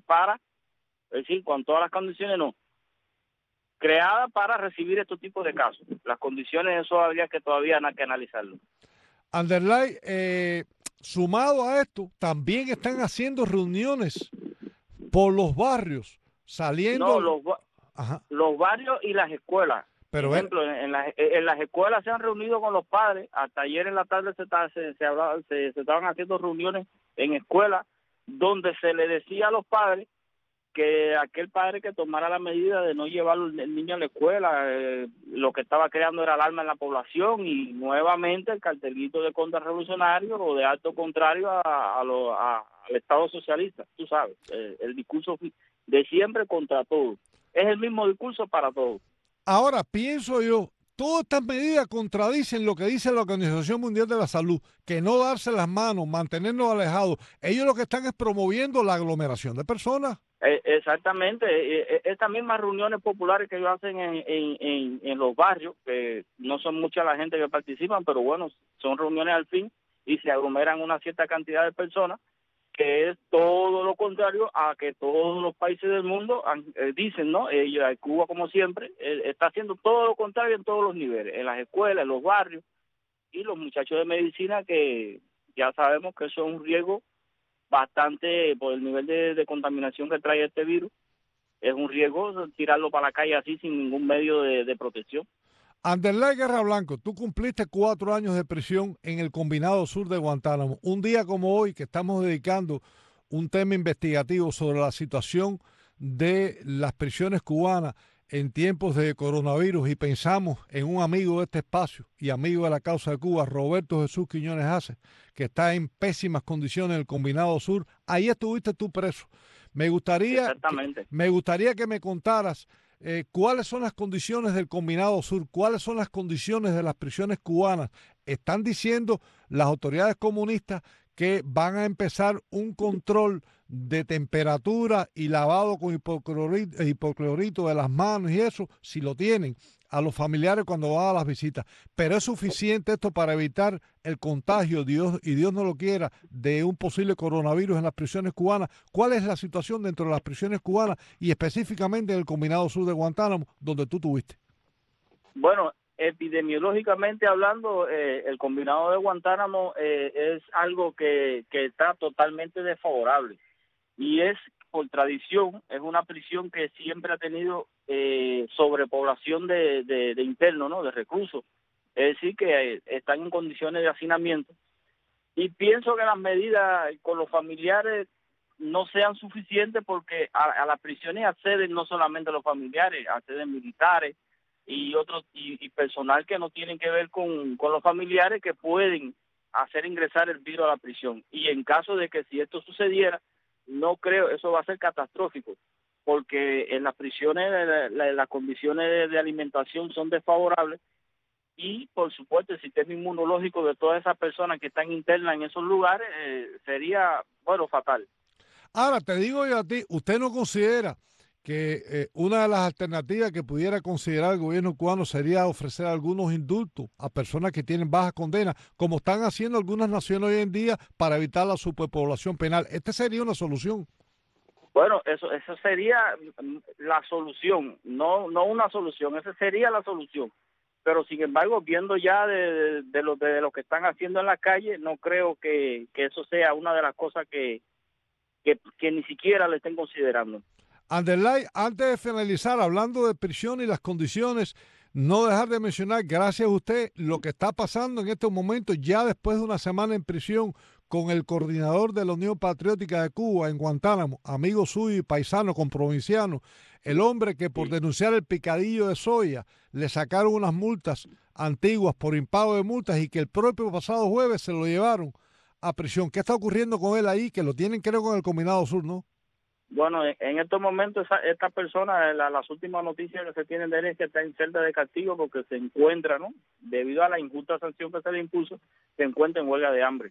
Speaker 16: creada para recibir estos tipos de casos. Las condiciones, eso habría que todavía analizarlo.
Speaker 2: Anderlay, sumado a esto, también están haciendo reuniones por los barrios, saliendo...
Speaker 16: No, los barrios y las escuelas. Por ejemplo, en las escuelas se han reunido con los padres. Hasta ayer en la tarde se estaban haciendo reuniones en escuelas donde se le decía a los padres que aquel padre que tomara la medida de no llevar el niño a la escuela, lo que estaba creando era alarma en la población, y nuevamente el cartelito de contrarrevolucionario o de acto contrario al Estado socialista. Tú sabes, el discurso de siempre contra todo. Es el mismo discurso para todos.
Speaker 2: Ahora, pienso yo, todas estas medidas contradicen lo que dice la Organización Mundial de la Salud, que no darse las manos, mantenernos alejados. Ellos lo que están es promoviendo la aglomeración de personas.
Speaker 16: Exactamente. Estas mismas reuniones populares que ellos hacen en los barrios, que no son mucha la gente que participan, pero bueno, son reuniones al fin y se aglomeran una cierta cantidad de personas, que es todo lo contrario a que todos los países del mundo dicen, ¿no? Cuba, como siempre, está haciendo todo lo contrario en todos los niveles, en las escuelas, en los barrios, y los muchachos de medicina, que ya sabemos que eso es un riesgo bastante, por el nivel de contaminación que trae este virus, es un riesgo tirarlo para la calle así sin ningún medio de protección.
Speaker 2: Anderlay Guerra Blanco, tú cumpliste 4 años de prisión en el Combinado Sur de Guantánamo. Un día como hoy, que estamos dedicando un tema investigativo sobre la situación de las prisiones cubanas en tiempos de coronavirus, y pensamos en un amigo de este espacio y amigo de la causa de Cuba, Roberto Jesús Quiñones Ace, que está en pésimas condiciones en el Combinado Sur. Ahí estuviste tú preso. Me gustaría que me contaras cuáles son las condiciones del Combinado Sur, cuáles son las condiciones de las prisiones cubanas. Están diciendo las autoridades comunistas que van a empezar un control de temperatura y lavado con hipoclorito de las manos y eso, si lo tienen, a los familiares cuando van a las visitas. Pero es suficiente esto para evitar el contagio, Dios no lo quiera, de un posible coronavirus en las prisiones cubanas. ¿Cuál es la situación dentro de las prisiones cubanas y específicamente en el Combinado Sur de Guantánamo, donde tú tuviste?
Speaker 16: Bueno, epidemiológicamente hablando, el Combinado de Guantánamo es algo que está totalmente desfavorable, y es por tradición, es una prisión que siempre ha tenido sobrepoblación de internos, ¿no?, de reclusos, es decir, que están en condiciones de hacinamiento, Y pienso que las medidas con los familiares no sean suficientes, porque a las prisiones acceden no solamente los familiares, acceden militares y otros y personal que no tienen que ver con los familiares, que pueden hacer ingresar el virus a la prisión. Y en caso de que si esto sucediera, no creo, eso va a ser catastrófico, porque en las prisiones las condiciones de alimentación son desfavorables, y por supuesto el sistema inmunológico de todas esas personas que están internas en esos lugares sería, bueno, fatal.
Speaker 2: Ahora, te digo yo a ti, ¿usted no considera que una de las alternativas que pudiera considerar el gobierno cubano sería ofrecer algunos indultos a personas que tienen bajas condenas, como están haciendo algunas naciones hoy en día para evitar la superpoblación penal? ¿Esta sería una solución?
Speaker 16: Bueno, eso sería la solución, no una solución, esa sería la solución. Pero sin embargo, viendo ya de lo que están haciendo en la calle, no creo que eso sea una de las cosas que ni siquiera le estén considerando.
Speaker 2: Anderlay, antes de finalizar, hablando de prisión y las condiciones, no dejar de mencionar, gracias a usted, lo que está pasando en estos momentos, ya después de una semana en prisión, con el coordinador de la Unión Patriótica de Cuba en Guantánamo, amigo suyo y paisano comprovinciano, el hombre que por denunciar el picadillo de soya le sacaron unas multas antiguas por impago de multas, y que el propio pasado jueves se lo llevaron a prisión. ¿Qué está ocurriendo con él ahí? Que lo tienen, creo, con el Combinado Sur, ¿no?
Speaker 16: Bueno, en estos momentos esta persona, las últimas noticias que se tienen de él es que está en celda de castigo, porque se encuentra, ¿no?, debido a la injusta sanción que se le impuso, se encuentra en huelga de hambre.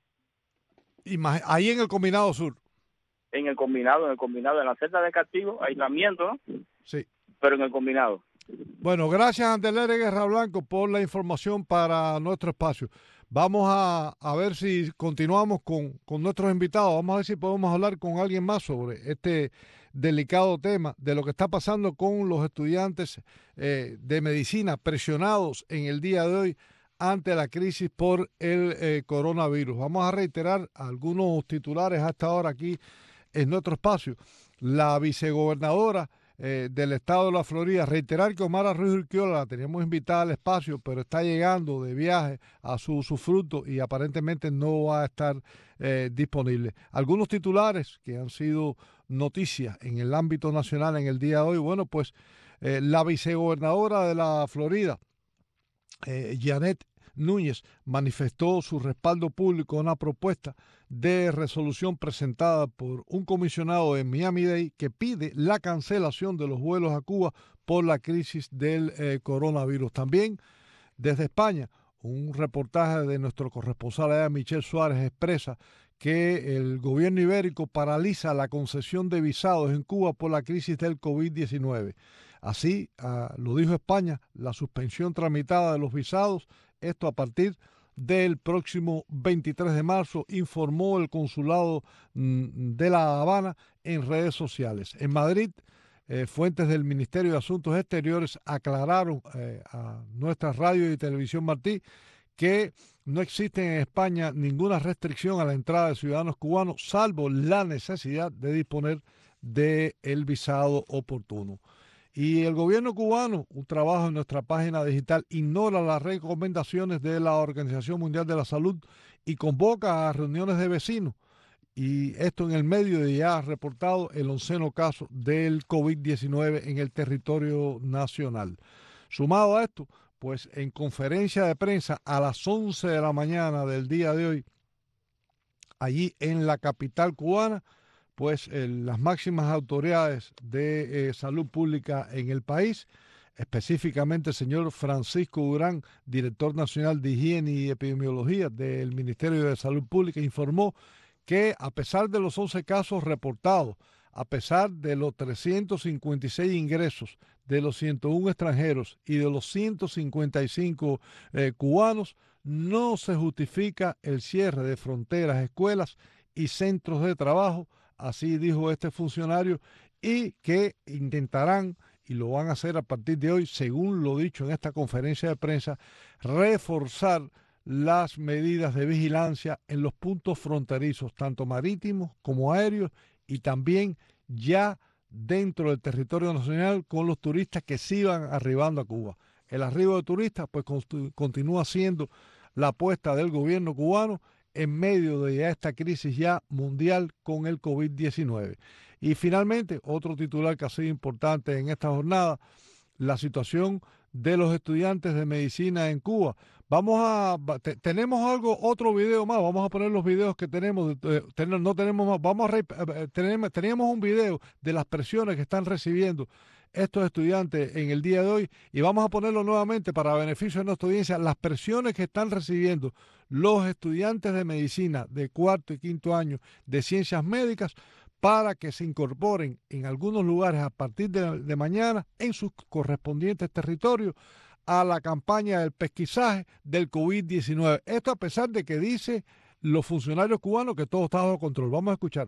Speaker 2: Ahí en el Combinado Sur.
Speaker 16: En el combinado, en la celda de castigo, aislamiento, ¿no?
Speaker 2: Sí.
Speaker 16: Pero en el combinado.
Speaker 2: Bueno, gracias, Anderlay Guerra Blanco, por la información para nuestro espacio. Vamos a ver si continuamos con nuestros invitados. Vamos a ver si podemos hablar con alguien más sobre este delicado tema de lo que está pasando con los estudiantes de medicina presionados en el día de hoy ante la crisis por el coronavirus. Vamos a reiterar algunos titulares hasta ahora aquí en nuestro espacio. La vicegobernadora del estado de la Florida, reiterar que Omara Ruiz Urquiola la teníamos invitada al espacio, pero está llegando de viaje a su fruto y aparentemente no va a estar disponible. Algunos titulares que han sido noticias en el ámbito nacional en el día de hoy. Bueno, pues la vicegobernadora de la Florida, Janet Núñez, manifestó su respaldo público a una propuesta de resolución presentada por un comisionado de Miami-Dade que pide la cancelación de los vuelos a Cuba por la crisis del coronavirus. También desde España, un reportaje de nuestro corresponsal allá, Michelle Suárez, expresa que el gobierno ibérico paraliza la concesión de visados en Cuba por la crisis del COVID-19. Así, lo dijo España, la suspensión tramitada de los visados, esto a partir del próximo 23 de marzo, informó el consulado de La Habana en redes sociales. En Madrid, fuentes del Ministerio de Asuntos Exteriores aclararon a nuestra radio y televisión Martí que no existe en España ninguna restricción a la entrada de ciudadanos cubanos, salvo la necesidad de disponer del visado oportuno. Y el gobierno cubano, un trabajo en nuestra página digital, ignora las recomendaciones de la Organización Mundial de la Salud y convoca a reuniones de vecinos. Y esto en el medio de ya reportado el 11º caso del COVID-19 en el territorio nacional. Sumado a esto, pues en conferencia de prensa a las 11 de la mañana del día de hoy, allí en la capital cubana, pues las máximas autoridades de salud pública en el país, específicamente el señor Francisco Durán, director nacional de Higiene y Epidemiología del Ministerio de Salud Pública, informó que a pesar de los 11 casos reportados, a pesar de los 356 ingresos, de los 101 extranjeros y de los 155 cubanos, no se justifica el cierre de fronteras, escuelas y centros de trabajo. Así dijo este funcionario, y que intentarán, y lo van a hacer a partir de hoy, según lo dicho en esta conferencia de prensa, reforzar las medidas de vigilancia en los puntos fronterizos, tanto marítimos como aéreos, y también ya dentro del territorio nacional con los turistas que sigan arribando a Cuba. El arribo de turistas pues continúa siendo la apuesta del gobierno cubano en medio de esta crisis ya mundial con el COVID-19. Y finalmente, otro titular que ha sido importante en esta jornada, la situación de los estudiantes de medicina en Cuba. Tenemos otro video más, vamos a poner los videos que tenemos, no tenemos más, teníamos un video de las presiones que están recibiendo estos estudiantes en el día de hoy y vamos a ponerlo nuevamente para beneficio de nuestra audiencia, las presiones que están recibiendo los estudiantes de medicina de cuarto y quinto año de ciencias médicas para que se incorporen en algunos lugares a partir de mañana en sus correspondientes territorios a la campaña del pesquisaje del COVID-19. Esto a pesar de que dice los funcionarios cubanos que todo está bajo control. Vamos a escuchar.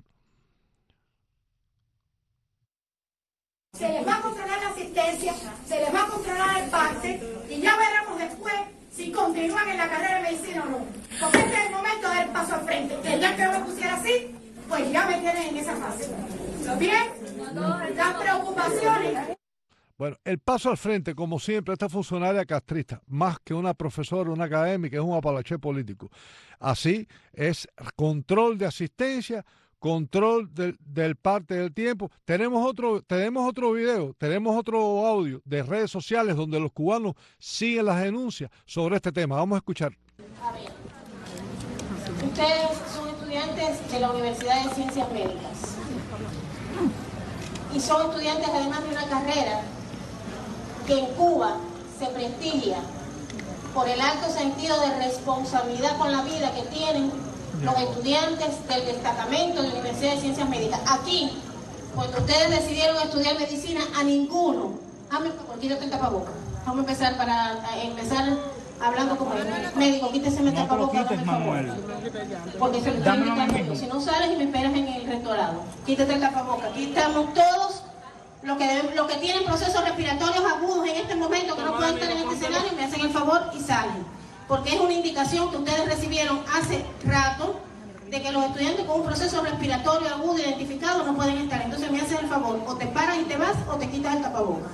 Speaker 17: Se les va a controlar la asistencia, se les va a controlar el parte y ya veremos después si continúan en la carrera de medicina o no. Porque este es el momento de dar el paso al frente. Que el día que yo me pusiera así, pues ya me tienen en esa fase. Bien, las preocupaciones.
Speaker 2: Bueno, el paso al frente, como siempre, esta funcionaria castrista, más que una profesora, una académica, es un apalaché político. Así es control de asistencia, control del parte del tiempo. Tenemos otro video, tenemos otro audio de redes sociales donde los cubanos siguen las denuncias sobre este tema. Vamos a escuchar.
Speaker 18: A ver, ustedes son estudiantes de la Universidad de Ciencias Médicas y son estudiantes además de una carrera que en Cuba se prestigia por el alto sentido de responsabilidad con la vida que tienen los estudiantes del destacamento de la Universidad de Ciencias Médicas. Aquí, cuando ustedes decidieron estudiar medicina, a ninguno, quítate el tapabocas. Vamos a empezar hablando como médico, quítese el tapabocas, por favor. Porque se lo estoy invitando. Si no sales y me esperas en el rectorado, quítate el tapabocas. Aquí estamos todos los que tienen procesos respiratorios agudos en este momento, que no pueden estar en este escenario, me hacen el favor y salen. Porque es una indicación que ustedes recibieron hace rato de que los estudiantes con un proceso respiratorio agudo identificado no pueden estar. Entonces me hacen el favor, o te paras y te vas o te quitas el tapabocas.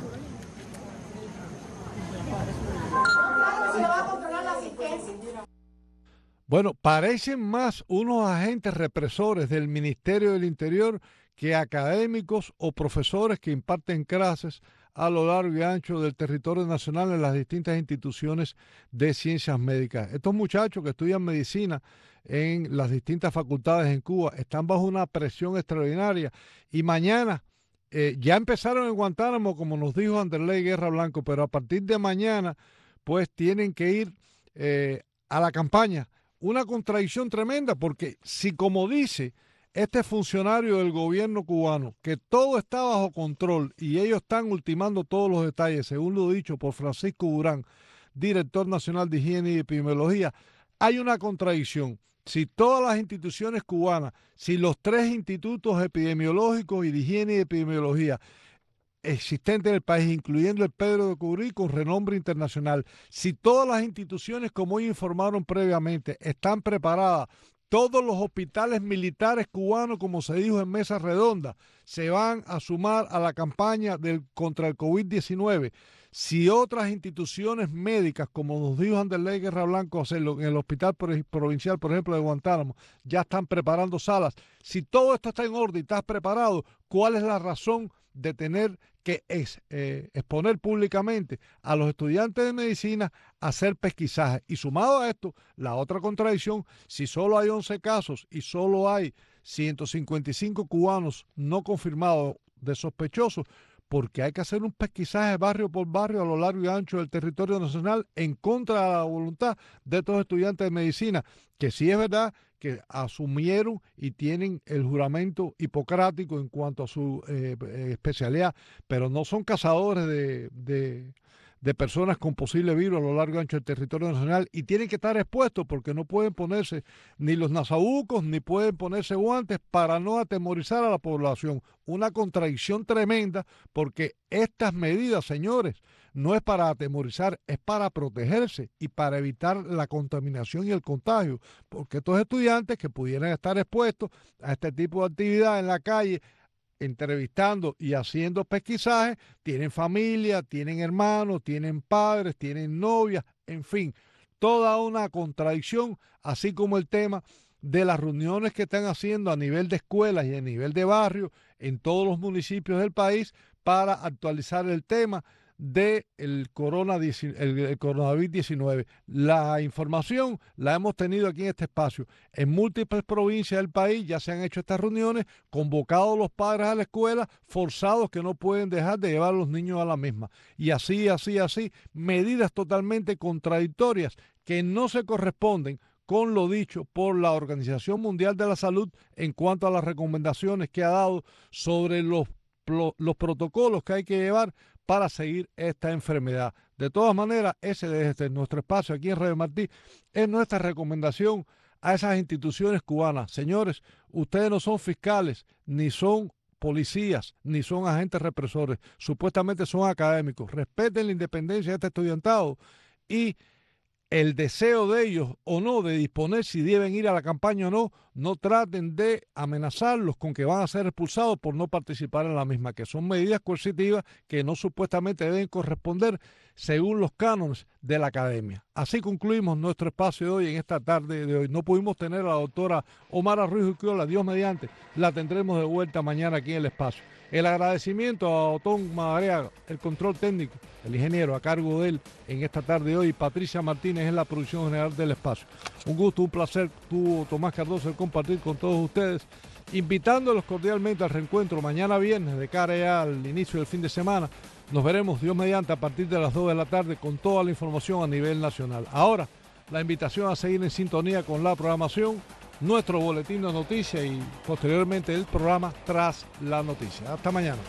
Speaker 18: ¿Se va a controlar la asistencia?
Speaker 2: Bueno, parecen más unos agentes represores del Ministerio del Interior que académicos o profesores que imparten clases a lo largo y ancho del territorio nacional en las distintas instituciones de ciencias médicas. Estos muchachos que estudian medicina en las distintas facultades en Cuba están bajo una presión extraordinaria y mañana ya empezaron en Guantánamo, como nos dijo Anderley Guerra Blanco, pero a partir de mañana pues tienen que ir a la campaña. Una contradicción tremenda porque si, como dice este funcionario del gobierno cubano, que todo está bajo control y ellos están ultimando todos los detalles, según lo dicho por Francisco Durán, director nacional de higiene y epidemiología, hay una contradicción. Si todas las instituciones cubanas, si los 3 institutos epidemiológicos y de higiene y epidemiología existentes en el país, incluyendo el Pedro de Cubrí con renombre internacional, si todas las instituciones, como ellos informaron previamente, están preparadas, todos los hospitales militares cubanos, como se dijo en mesa redonda, se van a sumar a la campaña contra el COVID-19. Si otras instituciones médicas, como nos dijo Anderley Guerra Blanco, en el hospital provincial, por ejemplo, de Guantánamo, ya están preparando salas. Si todo esto está en orden y estás preparado, ¿cuál es la razón de tener que exponer públicamente a los estudiantes de medicina a hacer pesquisaje? Y sumado a esto, la otra contradicción, si solo hay 11 casos y solo hay 155 cubanos no confirmados de sospechosos, porque hay que hacer un pesquisaje barrio por barrio a lo largo y ancho del territorio nacional en contra de la voluntad de estos estudiantes de medicina, que sí es verdad que asumieron y tienen el juramento hipocrático en cuanto a su especialidad, pero no son cazadores de personas con posible virus a lo largo y ancho del territorio nacional y tienen que estar expuestos porque no pueden ponerse ni los nasabucos ni pueden ponerse guantes para no atemorizar a la población. Una contradicción tremenda porque estas medidas, señores, no es para atemorizar, es para protegerse y para evitar la contaminación y el contagio, porque estos estudiantes que pudieran estar expuestos a este tipo de actividad en la calle, entrevistando y haciendo pesquisaje, tienen familia, tienen hermanos, tienen padres, tienen novias, en fin, toda una contradicción, así como el tema de las reuniones que están haciendo a nivel de escuelas y a nivel de barrio en todos los municipios del país para actualizar el tema del coronavirus-19. La información la hemos tenido aquí en este espacio. En múltiples provincias del país ya se han hecho estas reuniones, convocados los padres a la escuela, forzados que no pueden dejar de llevar a los niños a la misma. Y así, medidas totalmente contradictorias que no se corresponden con lo dicho por la Organización Mundial de la Salud en cuanto a las recomendaciones que ha dado sobre los protocolos que hay que llevar para seguir esta enfermedad. De todas maneras, ese desde nuestro espacio aquí en Radio Martí es nuestra recomendación a esas instituciones cubanas. Señores, ustedes no son fiscales, ni son policías, ni son agentes represores. Supuestamente son académicos. Respeten la independencia de este estudiantado y el deseo de ellos o no de disponer si deben ir a la campaña o no, no traten de amenazarlos con que van a ser expulsados por no participar en la misma, que son medidas coercitivas que no supuestamente deben corresponder según los cánones de la academia. Así concluimos nuestro espacio de hoy en esta tarde de hoy. No pudimos tener a la doctora Omara Ruiz Urquiola, Dios mediante, la tendremos de vuelta mañana aquí en el espacio. El agradecimiento a Otón Madariaga, el control técnico, el ingeniero a cargo de él en esta tarde de hoy, Patricia Martínez en la producción general del espacio. Un gusto, un placer, tuvo Tomás Cardoso, el compartir con todos ustedes, invitándolos cordialmente al reencuentro mañana viernes de cara ya al inicio del fin de semana. Nos veremos, Dios mediante, a partir de las 2 de la tarde con toda la información a nivel nacional. Ahora, la invitación a seguir en sintonía con la programación, nuestro boletín de noticias y posteriormente el programa Tras la Noticia. Hasta mañana.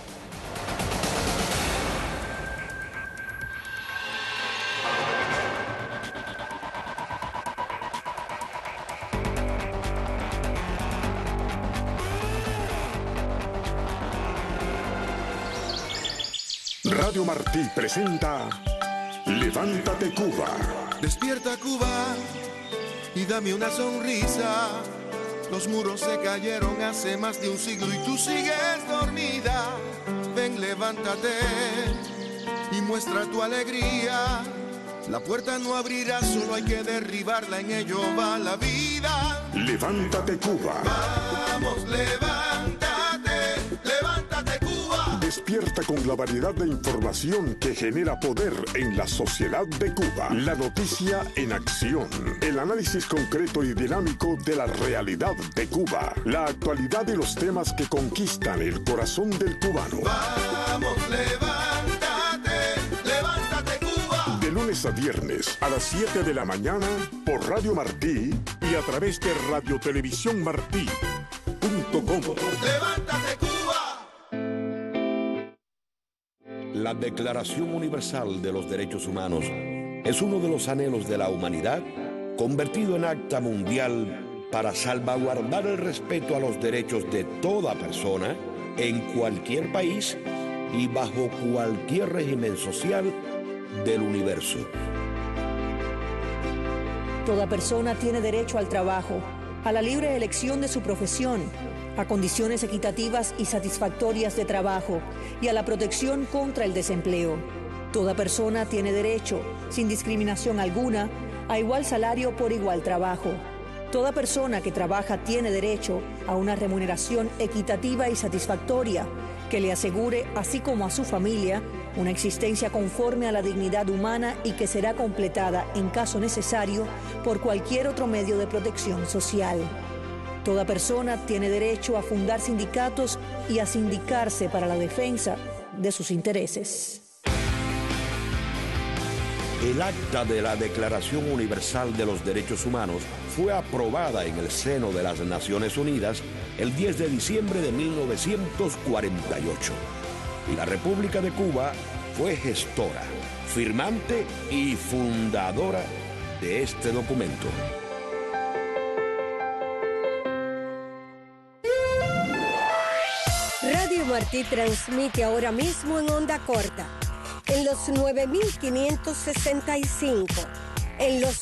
Speaker 1: Radio Martí presenta Levántate Cuba.
Speaker 19: Despierta Cuba y dame una sonrisa. Los muros se cayeron hace más de un siglo y tú sigues dormida. Ven, levántate y muestra tu alegría. La puerta no abrirá, solo hay que derribarla, en ello va la vida.
Speaker 1: Levántate Cuba.
Speaker 19: Vamos, levántate, levántate Cuba.
Speaker 1: Despierta con la variedad de información que genera poder en la sociedad de Cuba. La noticia en acción. El análisis concreto y dinámico de la realidad de Cuba. La actualidad y los temas que conquistan el corazón del cubano.
Speaker 19: Vamos, levántate, levántate Cuba.
Speaker 1: De lunes a viernes a las 7 de la mañana por Radio Martí y a través de radiotelevisiónmartí.com.
Speaker 19: Levántate Cuba.
Speaker 7: La Declaración Universal de los Derechos Humanos es uno de los anhelos de la humanidad convertido en acta mundial para salvaguardar el respeto a los derechos de toda persona en cualquier país y bajo cualquier régimen social del universo.
Speaker 20: Toda persona tiene derecho al trabajo, a la libre elección de su profesión, a condiciones equitativas y satisfactorias de trabajo y a la protección contra el desempleo. Toda persona tiene derecho, sin discriminación alguna, a igual salario por igual trabajo. Toda persona que trabaja tiene derecho a una remuneración equitativa y satisfactoria que le asegure, así como a su familia, una existencia conforme a la dignidad humana y que será completada, en caso necesario, por cualquier otro medio de protección social. Toda persona tiene derecho a fundar sindicatos y a sindicarse para la defensa de sus intereses.
Speaker 7: El acta de la Declaración Universal de los Derechos Humanos fue aprobada en el seno de las Naciones Unidas el 10 de diciembre de 1948. Y la República de Cuba fue gestora, firmante y fundadora de este documento.
Speaker 13: Radio Martí transmite ahora mismo en onda corta, en los 9.565, en los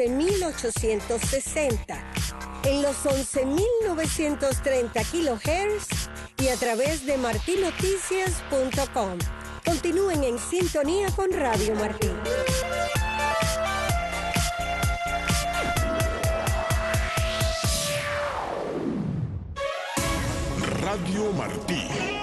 Speaker 13: 11.860, en los 11.930 kHz y a través de martinoticias.com. Continúen en sintonía con Radio Martí.
Speaker 1: Radio Martí.